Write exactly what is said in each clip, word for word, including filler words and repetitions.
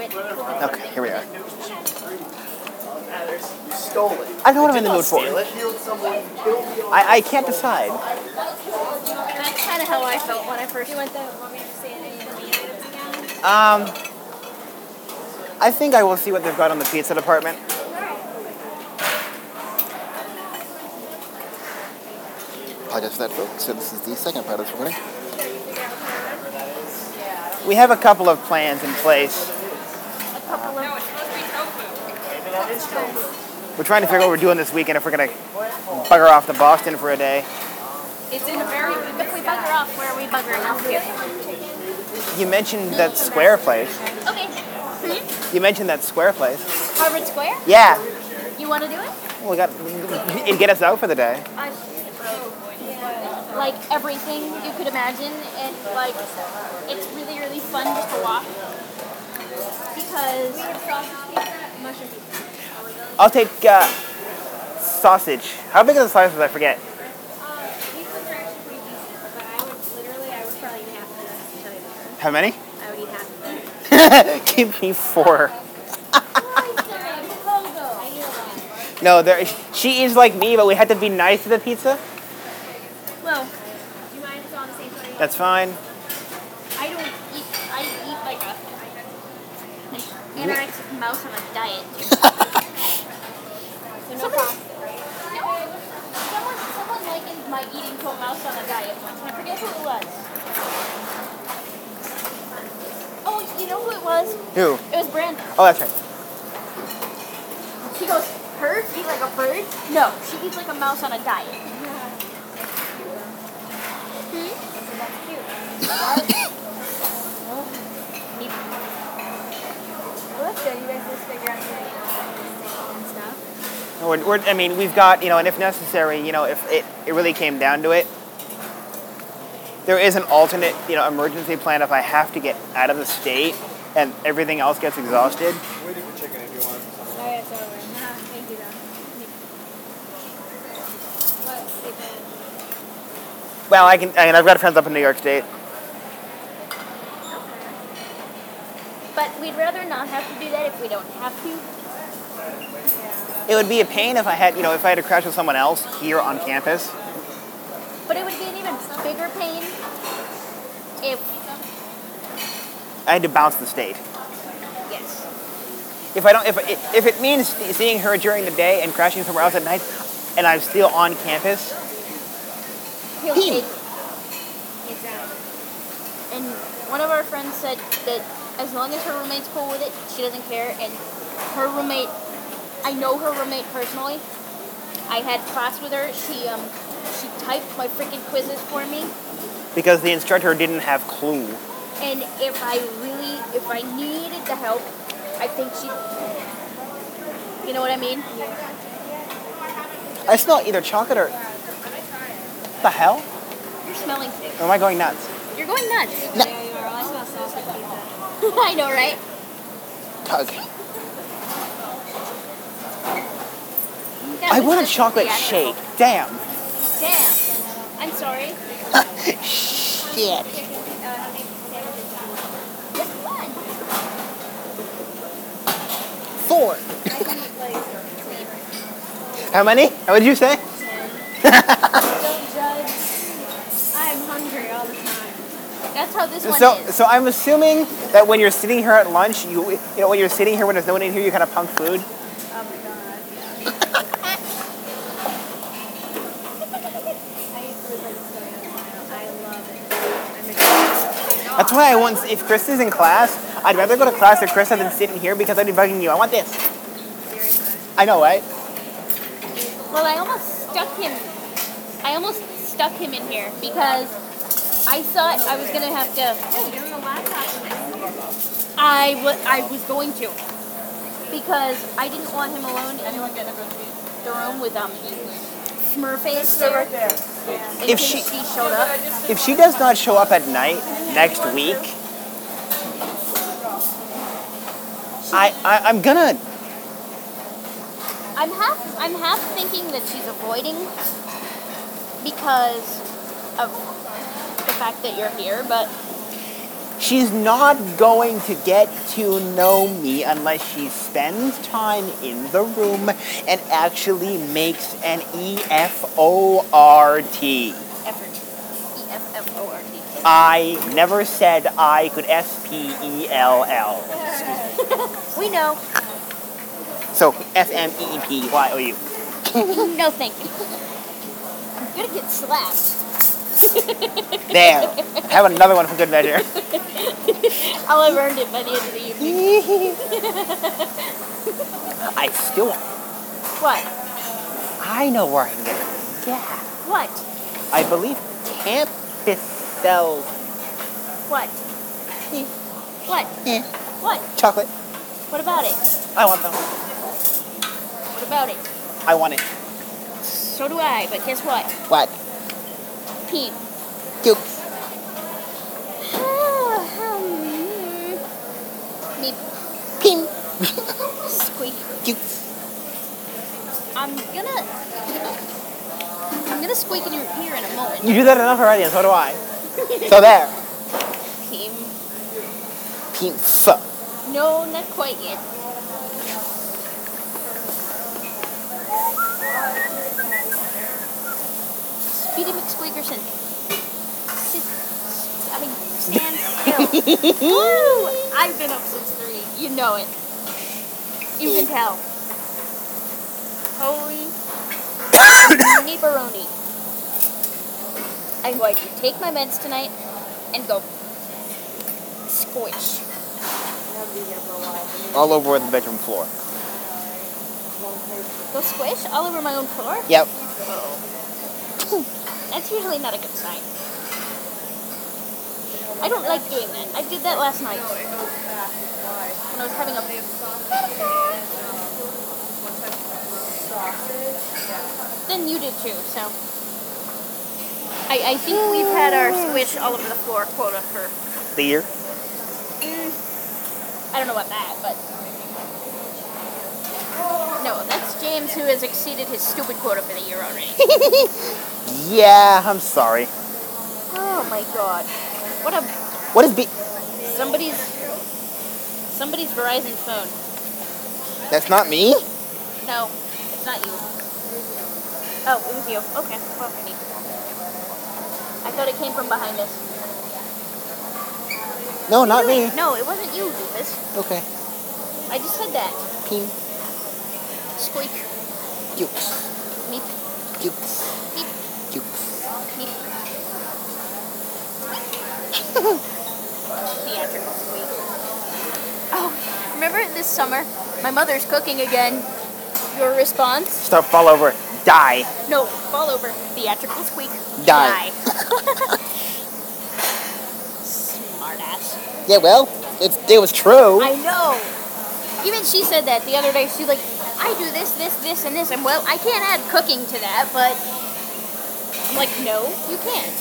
Okay, here we are. You stole it. I know what I'm in the mood for. Steal it. I, I can't decide. That's kind of how I felt when I first went there. Want me to say any of the main items again? Um, I think I will see what they've got on the pizza department. Apologize for that, folks. So this is the second part of this recording. We have a couple of plans in place. A couple of... No, it's supposed to be tofu. Maybe that is tofu. We're trying to figure out what we're doing this weekend, if we're going to bugger off to Boston for a day. It's in a very... If we bugger off, where are we buggering off to? You mentioned that square place. Okay. Hmm? You mentioned that square place. Harvard Square? Yeah. You want to do it? Well, we got it'd get us out for the day. I, like everything you could imagine, and like it's really really fun just to walk because mushroom pizza. I'll take uh, sausage. How big are the slices? I forget. Uh, these ones are actually pretty decent, but I would literally I would probably eat half of this to tell you the truth. How many? I would eat half of this. Give me four. I need a lot. No, there. She is like me, but we had to be nice to the pizza. Well, do you mind if it's on the same plate? That's fine. I don't eat. I eat like a an anorexic mouse on a diet. So no pasta, right? No. Someone, someone likened my eating to a mouse on a diet once. I forget who it was. Oh, you know who it was? Who? It was Brandon. Oh, that's right. She goes, "Bird? Eat like a bird?" No, she eats like a mouse on a diet. Well, that's good. You guys just figure out your and stuff. We're, we're, I mean, we've got, you know, and if necessary, you know, if it, it really came down to it, there is an alternate, you know, emergency plan if I have to get out of the state and everything else gets exhausted. I'm waiting for chicken if you want. Oh, yeah, it's over. Nah, thank you, though. What? Well, I can, I mean, I've got friends up in New York State. But we'd rather not have to do that if we don't have to. It would be a pain if I had, you know, if I had to crash with someone else here on campus. But it would be an even bigger pain if, I had to bounce the state. yes. If I don't, if it, if it means seeing her during the day and crashing somewhere else at night, and I'm still on campus, He'll He- take. Exactly. And one of our friends said that as long as her roommate's cool with it, she doesn't care. And her roommate, I know her roommate personally. I had class with her. She um she typed my freaking quizzes for me. because the instructor didn't have clue. And if I really, if I needed the help, I think she. You know what I mean? I smell either chocolate or... What the hell? You're smelling things. Or am I going nuts? You're going nuts. No. Yeah, you are. I smell sausage pizza. I know, right? Tug. That I was want a just chocolate theatrical. shake. Damn. Damn. I'm sorry. Shit. Just one. Four. I can eat like three. How many? How would you say? Don't judge. I'm hungry all the time. That's how this one So, is. so I'm assuming that when you're sitting here at lunch, you, you know, when you're sitting here when there's no one in here, you kind of pump food. Oh my god. I eat food like it's going out of my mouth. I love it. I'm excited. That's why I want, if Chris is in class, I'd rather go to class with Chris than sit in here because I'd be bugging you. I want this. Seriously. I know, right? Well, I almost stuck him. I almost stuck him in here because I thought I was gonna have to. Oh, give him the laptop. I was. I was going to because I didn't want him alone. Anyone get a good the room with um Smurface there. In If case she- she showed up. If she does not show up at night next week, I, I I'm gonna. I'm half. I'm half thinking that she's avoiding because of the fact that you're here, but She's not going to get to know me unless she spends time in the room and actually makes an E F O R T. Effort. E F F O R T. I never said I could S P E L L. We know. So S M E E P Y O U. No, thank you. I'm gonna get slapped. There. Have another one for good measure. I'll have earned it by the end of the evening. I still. What? I know where I can get it. Yeah. What? I believe Campus sells What? What? eh, What? chocolate. What about it? I want them. What about it? I want it. So do I, but guess what? What? Pete. Dukes. Me. Pim. Squeak. Dukes. I'm gonna... I'm gonna squeak in your ear in a moment. You do that enough already, and so do I. So there. Pim. Pizza. No, not quite yet. Speedy McSqueakerson. Sit, I mean, stand still. Woo! I've been up since three. You know it. You can tell. Holy neighboroni. I'm going to take my meds tonight and go squish. All over the bedroom floor. Go squish all over my own floor? Yep. Oh. That's usually not a good sign. I don't like doing that. I did that last night. When I was having a... Then you did too, so... I, I think we've had our squish all over the floor quota for... The year? Mm, I don't know about that, but... No, that's James who has exceeded his stupid quota for the year already. Yeah, I'm sorry. Oh my god. What a... What is B? Somebody's... Somebody's Verizon phone. That's not me? No, it's not you. Oh, it was you. Okay, well, me. I thought it came from behind us. No, not me. No, it wasn't you, Lucas. Okay. I just said that. Pim. Squeak. Dukes. Meep. Dukes. Meep. Dukes. Meep. Theatrical squeak. Oh, remember this summer? My mother's cooking again. Your response? Stuff fall over. Die. No, fall over. Theatrical squeak. Die. Smartass. Yeah, well, it, it was true. I know. Even she said that the other day. She's like, I do this, this, this, and this. And well, I can't add cooking to that, but I'm like, no, you can't.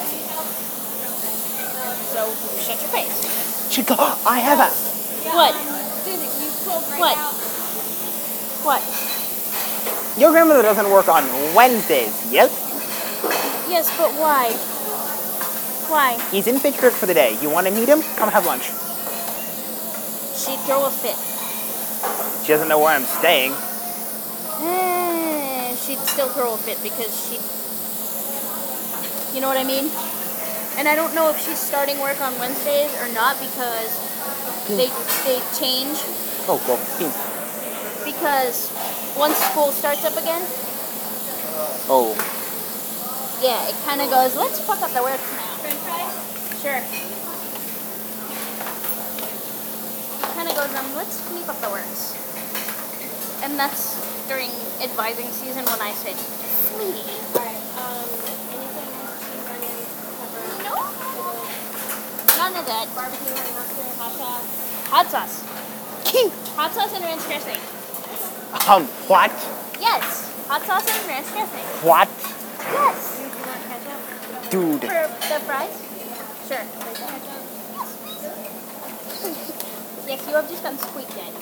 So shut your face. Chico, I have a... What? What? What? Your grandmother doesn't work on Wednesdays, yes? Yes, but why? Why? He's in Fitchburg for the day. You want to meet him? Come have lunch. She'd throw a fit. She doesn't know where I'm staying. Eh, she'd still throw a fit because she... You know what I mean? And I don't know if she's starting work on Wednesdays or not because they they change. Oh, well, Pim. Because once school starts up again, Oh. yeah, it kind of goes, let's fuck up the works now. French fries? Sure. It kind of goes, um, let's clean up the works. And that's during advising season when I said, sweetie. Alright, um, anything cheese, onions, pepper, No. None of that. barbecue, honey mustard, hot sauce. Hot sauce. Cute. Hot sauce and ranch dressing. Um, what? Yes. Hot sauce and ranch dressing. What? Yes. Do you want ketchup? Dude. For the fries? Sure. Yes, you have just done squeaked at.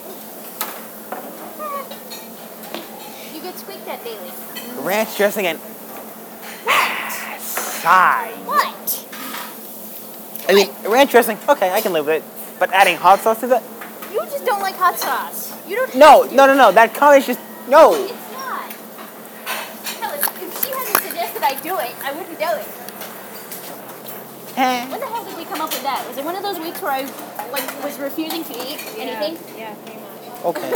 You get squeaked at daily. Ranch dressing and... What? Sigh. What? I mean, ranch dressing, okay, I can live with it. But adding hot sauce to that? You just don't like hot sauce. You don't. No, have to. no, no, no. That comment is just, no. It's not. Hell, if, if she hadn't suggested I do it, I wouldn't do it. When the hell did we come up with that? Was it one of those weeks where I like was refusing to eat anything? Yeah, pretty much. Okay.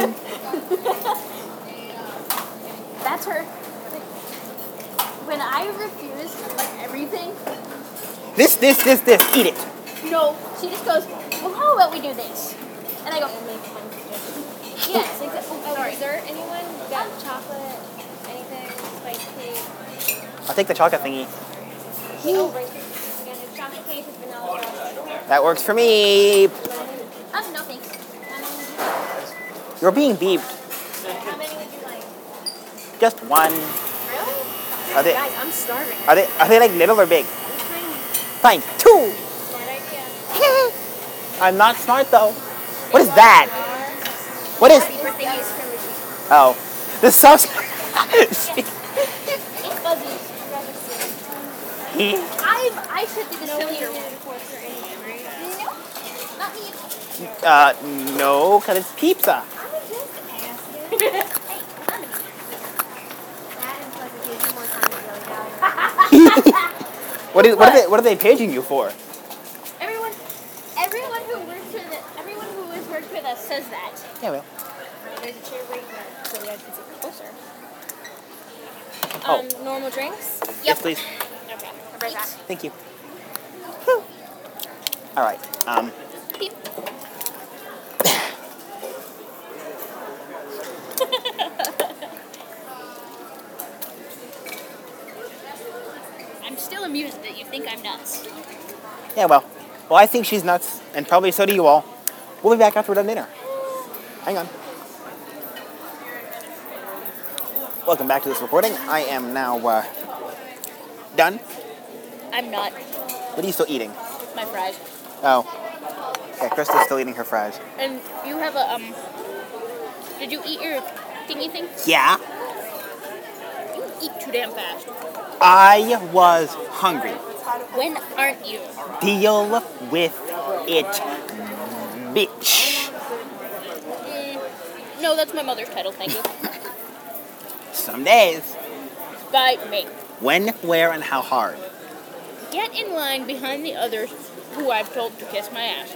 That's her. When I refuse like everything, This, this, this, this. Eat it. no, she just goes, well, how about we do this? And I go, yes, exactly. Oh, Oh, sorry. is there anyone got chocolate, anything, spice cake? I'll take the chocolate thingy. Oh, right. Again, it's chocolate cake with vanilla frosting. That works for me. Um, no thanks. How many would you like? You're being beeped. How many would you like? Just one. Really? Are they, Guys, I'm starving. are they, are they like little or big? I'm trying. Fine. Two. Smart idea. I'm not smart though. What is that? What is? Happy birthday, ice cream machine. Oh, this sauce. It's fuzzy. I I should be the sillier one. No, not me. uh, no, cause it's pizza. I was just asking. Hey, That and plus it gives you more time to go down. What is? What are they? What are they paging you for? everyone, everyone who works with it, everyone who has worked with us says that. Yeah, well. There's a chair right there, so we have to sit closer. Oh. Um, normal drinks? Yes, please. Okay, I'll be right back. Thank you. All right. Um. Beep. I'm still amused that you think I'm nuts. Yeah, well. Well, I think she's nuts, and probably so do you all. We'll be back after we're done dinner. Hang on. Welcome back to this recording. I am now uh, done. I'm not. What are you still eating? My fries. Oh. Yeah, Krista's still eating her fries. And you have a, um, did you eat your thingy thing? Yeah. You eat too damn fast. I was hungry. When aren't you? Deal with it, bitch. Mm, no, that's my mother's title, thank you. Some days. By me. When, where, and how hard? Get in line behind the others who I've told to kiss my ass.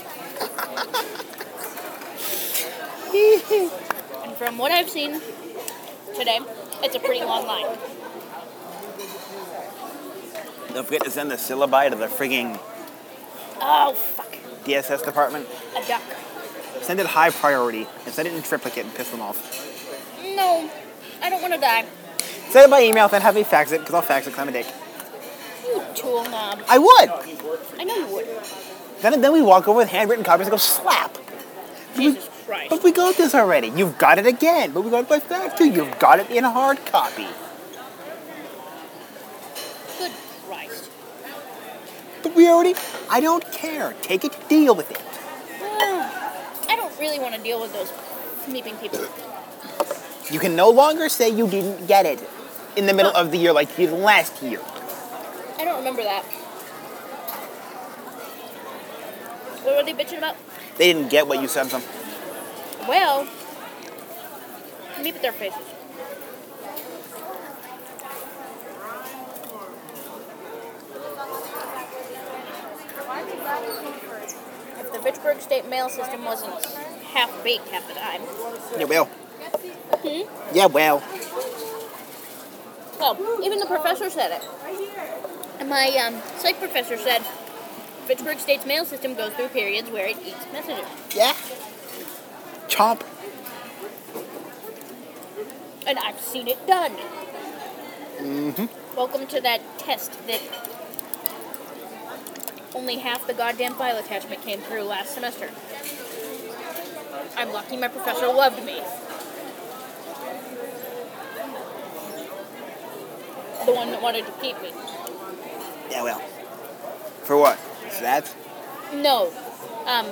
And from what I've seen today, it's a pretty long line. Don't forget to send the syllabi to the frigging Oh, fuck. D S S department. A duck. Send it high priority and send it in triplicate and piss them off. No, I don't want to die. Send it by email, then have me fax it, because I'll fax it because I'm a dick. You tool knob. I would! I know you would. Then, then we walk over with handwritten copies and go slap. Jesus Christ. But we got this already. You've got it again, but we got it by fax too. You've got it in a hard copy. Good Christ. But we already, I don't care. Take it, deal with it. I don't really want to deal with those sleeping people. You can no longer say you didn't get it in the middle of the year like you did last year. I don't remember that. What were they bitching about? They didn't get what you sent them. Well, meet with their faces. If the Fitchburg State mail system wasn't half-baked half the time. Yeah, well. Hmm? Yeah, well. Well, even the professor said it. And my um, psych professor said Fitchburg State's mail system goes through periods where it eats messages. Yeah. Chomp. And I've seen it done. Mm-hmm. Welcome to that test that only half the goddamn file attachment came through last semester. I'm lucky my professor loved me. The one that wanted to keep me. Yeah, well. For what? For that? No. Um.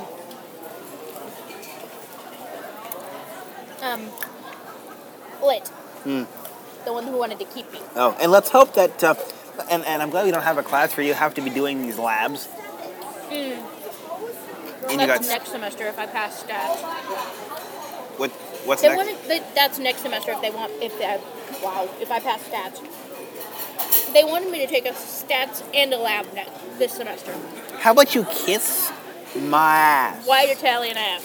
Um. Lit. Hmm. The one who wanted to keep me. Oh, and let's hope that, uh, and, and I'm glad we don't have a class where you have to be doing these labs. Mm. And you That's got next semester if I pass stats. what? What's They next? wanted, they, that's next semester if they want, if they, wow, if I pass stats. They wanted me to take a stats and a lab next, this semester. How about you kiss my ass? White Italian ass.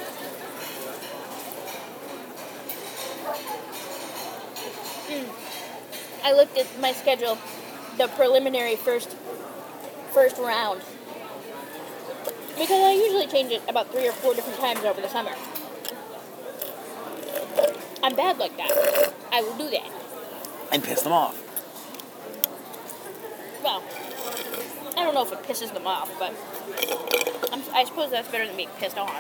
Mm. I looked at my schedule, the preliminary first first round. Because I usually change it about three or four different times over the summer. I'm bad like that. I will do that. And piss them off. Well, I don't know if it pisses them off, but I'm, I suppose that's better than being pissed on.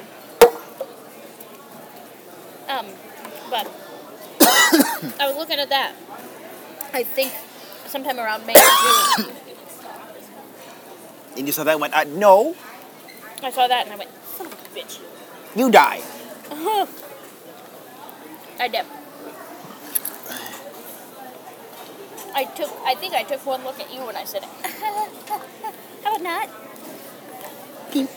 Um, but I was looking at that. I think sometime around May or June. And you saw that and went, uh, no, I saw that and I went, son of a bitch. you die. I did. I took. I think I took one look at you when I said, "How about not?" Peep.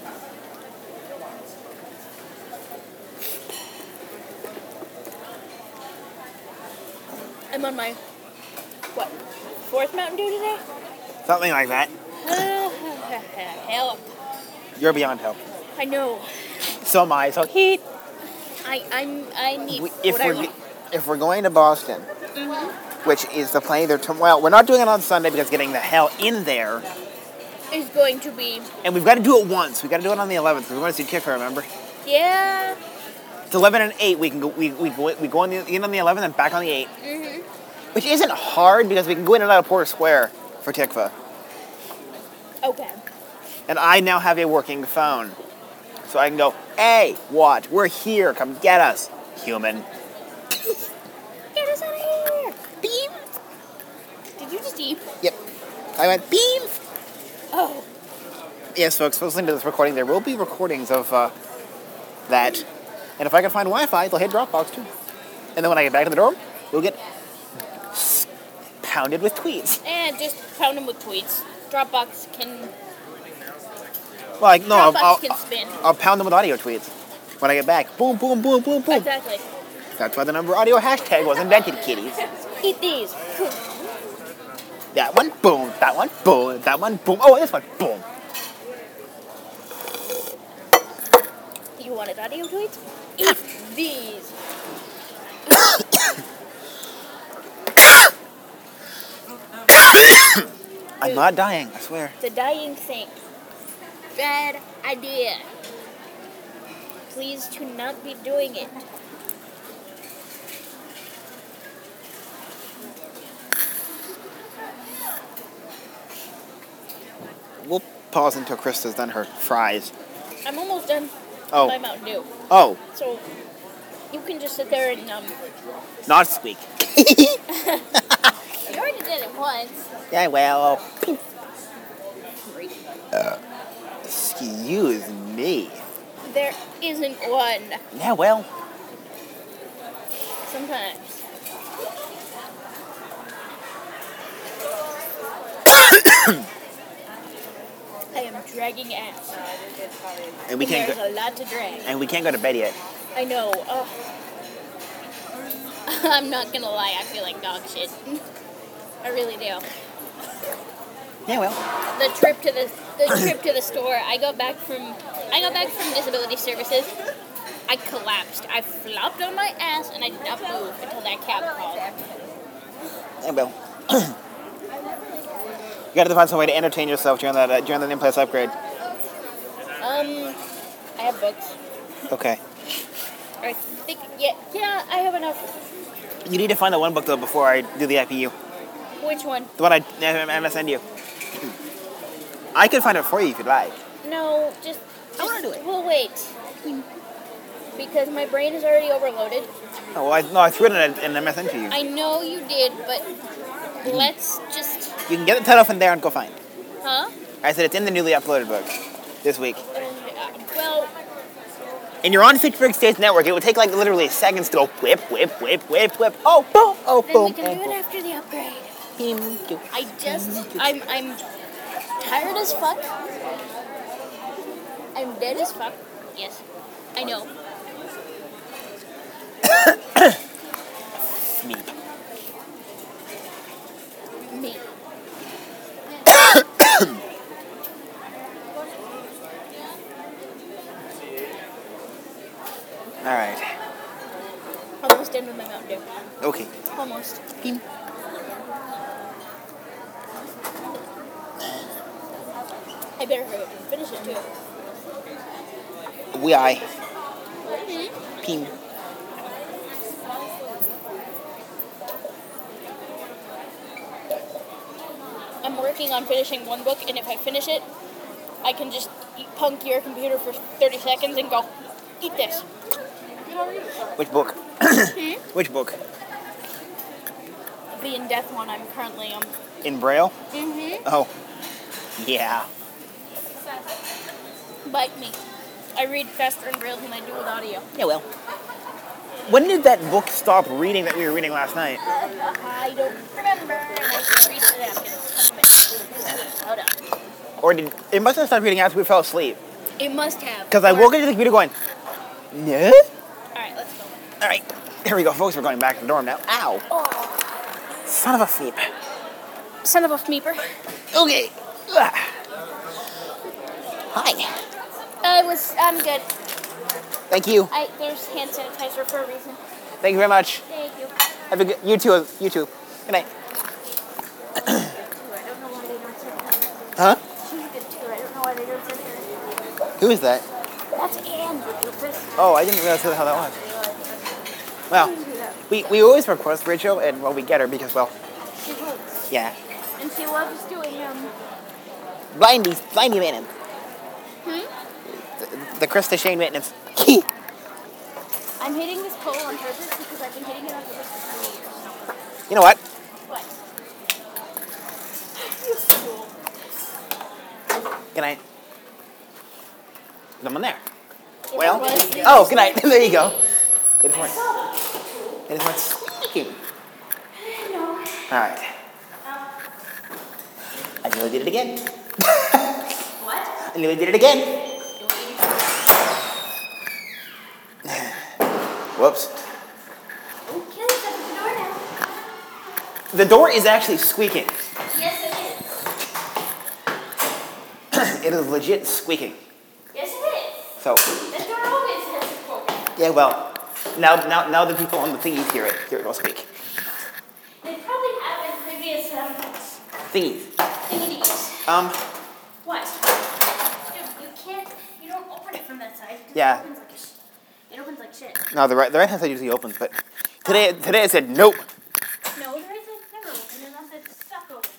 I'm on my what fourth Mountain Dew today. Something like that. Hell, You're beyond help. I know. So am I. So heat. I I'm I need We, if what I we're want. if we're going to Boston, Mm-hmm. which is the plane there. To, well, we're not doing it on Sunday because getting the hell in there, Is going to be and we've got to do it once. We've got to do it on the eleventh because we want to see Kiffer. Remember? yeah. It's eleven and eight. We can go. We we go. We go on the, in on the eleventh and back on the eighth, Mhm. which isn't hard because we can go in and out of Porter Square for Tikva. Okay. And I now have a working phone, so I can go. Hey, what? We're here. Come get us, human. Get us out of here. Beam. Did you just eat? Yep. I went beam. Oh. Yes, folks. For listening to this recording, there will be recordings of uh, that. And if I can find Wi-Fi, they'll hit Dropbox too. And then when I get back to the dorm, we'll get s- pounded with tweets. And just pound them with tweets. Dropbox can Well, like, no, I'll, Dropbox I'll, can spin. I'll pound them with audio tweets. When I get back, boom, boom, boom, boom, boom. Exactly. That's why the number audio hashtag was invented, kiddies. Eat these. That one, boom. That one, boom. That one, boom. Oh, this one, boom. You wanted audio tweets? Eat these. I'm not dying, I swear. The dying thing. Bad idea. Please to not be doing it. We'll pause until Krista's done her fries. I'm almost done Oh. with my Mountain Dew. Oh, So you can just sit there and um not squeak. you already did it once. Yeah, well. Excuse me. There isn't one. Yeah, well. Sometimes. I am dragging ass. And we can't There's go, a lot to drag. and we can't go to bed yet. I know. Ugh. I'm not gonna lie, I feel like dog shit. I really do. Yeah, well. The trip to the the trip to the store, I got back from I got back from disability services. I collapsed. I flopped on my ass and I did not move until that cab called. Yeah, well. You gotta find some way to entertain yourself during that uh, during the in-place upgrade. Um, I have books. Okay. I think yeah yeah I have enough. You need to find that one book though before I do the I P U. Which one? The one I M S N you. I can find it for you if you'd like. No, just. I wanna just- do it. We'll wait. Because my brain is already overloaded. Oh, well, I, no, I threw it in an M S N to you. I know you did, but let's just. You can get the title from there and go find. Huh? I said it's in the newly uploaded book this week. Uh, well, And you're on Fitchburg State's network. It would take like literally seconds to go whip, whip, whip, whip, whip. Oh, boom, oh, then boom, we can oh, do it boom. after the upgrade. Beam, do. I just. I'm. I'm tired as fuck. I'm dead as fuck. Yes. I know. Me. Me. All right. Almost done with my Mountain Dew. Okay. Almost. Beam. I better hurry up and finish it too. We I. Mm-hmm. Beam. I'm working on finishing one book, and if I finish it, I can just punk your computer for thirty seconds and go, eat this. Which book? Which book? The In Death one I'm currently on. In Braille? Mm-hmm. Oh. Yeah. Bite me. I read faster in Braille than I do with audio. Yeah, well. When did that book stop reading that we were reading last night? I don't remember, and I can read it after. Hold on. Or did it must have stopped reading after we fell asleep? It must have. Because I Or- woke into the computer going, no? Alright, let's go. All right, here we go, folks. We're going back to the dorm now. Ow! Oh, Son of a fleep. son of a fmeeper. Okay. Ah. Hi. I was, I'm good. Thank you. I, there's hand sanitizer for a reason. Thank you very much. Thank you. Have a good. You too. You too. Good night. I don't know why they don't sit there. Huh? She's good too. I don't know why they don't sit there. Who is that? That's Anne. Oh, I didn't realize how that was. Well, we we always request Rachel, and well, we get her because well, She votes. yeah. And she loves doing, um, Blindy, blindy maintenance. hmm? The, the Krista Shane maintenance. I'm hitting this pole on purpose because I've been hitting it on purpose for three years. You know what? What? Good night. Someone there. If Well, it was- oh, good night. There you go. It is one. It is one squeaking. All right. I nearly did it again. What? I nearly did it again. Whoops. Okay, let's open the door now. The door is actually squeaking. Yes, it is. It is legit squeaking. Yes, it is. So, The door always has a spoken. yeah, well, now now now the people on the thingies hear it. Here it goes squeak. They probably have in previous um, Thingies. thingies. Um, What? Dude, you can't, you don't open it from that side. It Yeah. opens like a sh- it opens like shit. no, the right the right hand side usually opens, but today today it said nope. No, the right side never open unless it's stuck open.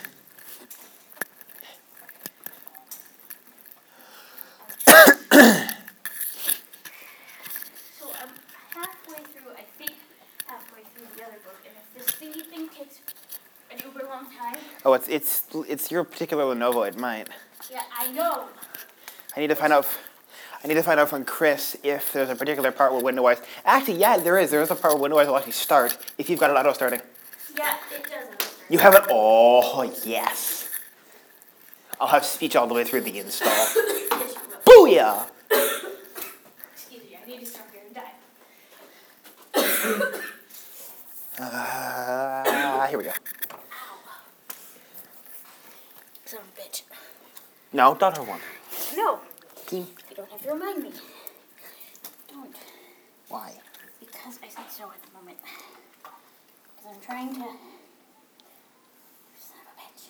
So I'm halfway through, I think halfway through the other book, and if this thingy thing takes an uber long time, Oh, it's it's it's your particular Lenovo. It might. yeah, I know. I need to find out. If, I need to find out from Chris if there's a particular part where Windows. Actually, yeah, there is. There is a part where Windows will actually start if you've got it auto starting. Yeah, it does understand. You have it. Oh yes. I'll have speech all the way through the install. Yes, you will. Booyah! Excuse me, I need to stop here and die. Uh, here we go. Son of a bitch. No, not her one. No, Team. you don't have to remind me. Don't. Why? Because I said so at the moment. Because I'm trying to... Son of a bitch.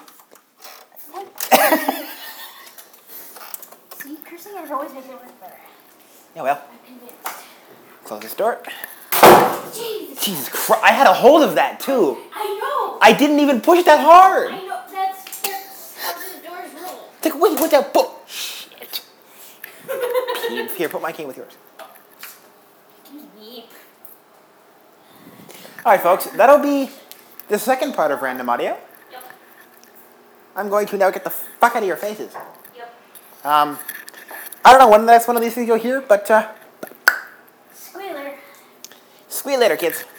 See, cursing has always made it work better. Yeah, well, I'm convinced. close this door. Jesus. Jesus Christ! I had a hold of that too. I know. I didn't even push that hard. I know. That's, that's how the doors roll. Take wait, what that book? Shit. Keep- Here, put my cane with yours. Yeep. All right, folks. That'll be the second part of random audio. Yep. I'm going to now get the fuck out of your faces. Yep. Um, I don't know when the next one of these things you'll hear, but uh, Squealer. see you later, kids.